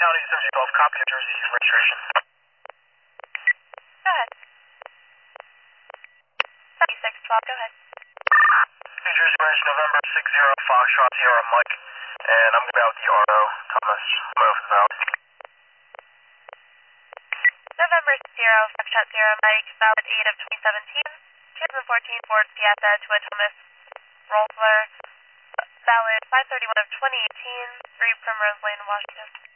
County 7012, copy New Jersey registration. Go ahead. 7612, go ahead. New Jersey Range, November 60 Foxtrot Sierra Mike, and I'm going to be out with the RO, Thomas Mofo. November 0 Foxtrot Sierra Mike, valid 8 of 2017, 2014 Ford Fiesta to a Thomas Rollfler, valid 5/31 of 2018, 3 Primrose Lane, Washington.